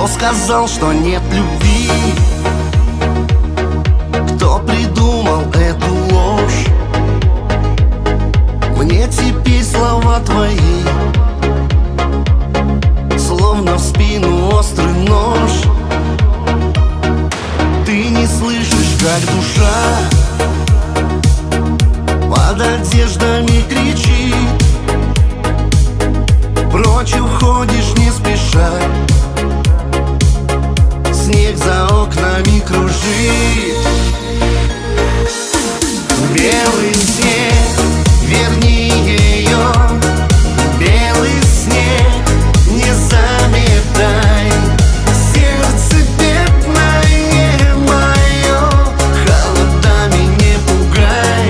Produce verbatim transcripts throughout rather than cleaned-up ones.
Кто сказал, что нет любви? Кто придумал эту ложь? Мне теперь слова твои словно в спину острый нож. Ты не слышишь, как душа под одеждами кричит. Прочь уходишь не спеша, снег за окнами кружит. Белый снег, верни ее. Белый снег, не заметай. Сердце бедное мое, холодами не пугай.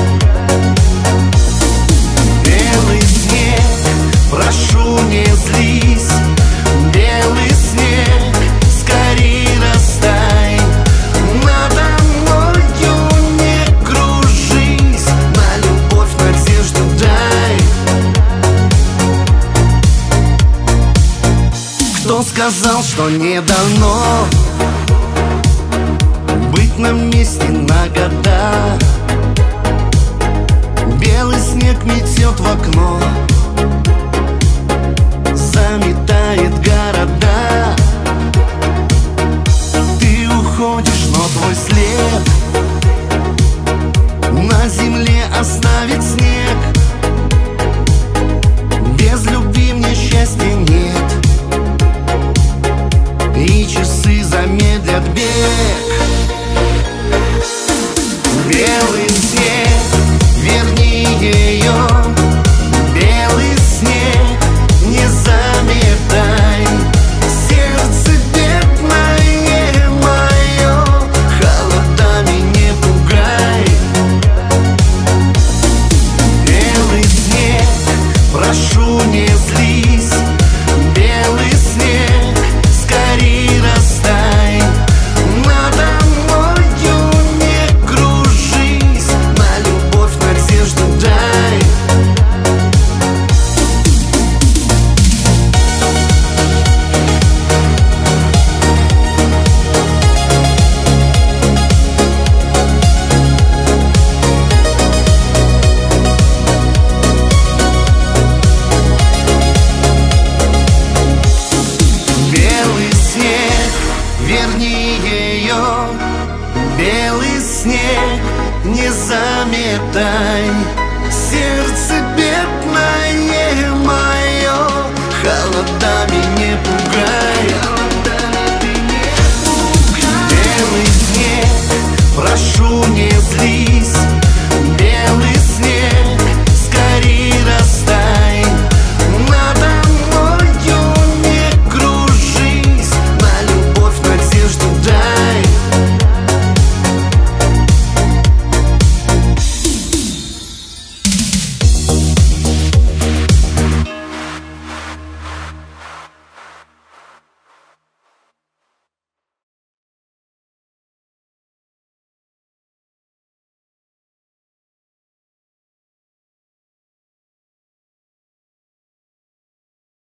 Белый снег, прошу, не злись. Белый снег, скорей растай. Надо мною не кружись, на любовь надежду дай. Кто сказал, что не дано быть на месте на года? Белый снег метет в окно, заметает города. Ты уходишь, но твой след на земле оставит снег. Без любви мне счастья нет, и часы замедлят бег. Белый снег, верни ее. Белый снег, не заметай. Сердце бедное мое, холодами не пугай. Белый снег, прошу, не злись. Белый снег, скорей растай. Надо мною не кружись, на любовь надежду дай. Белый снег, верни ее. Белый снег, не заметай.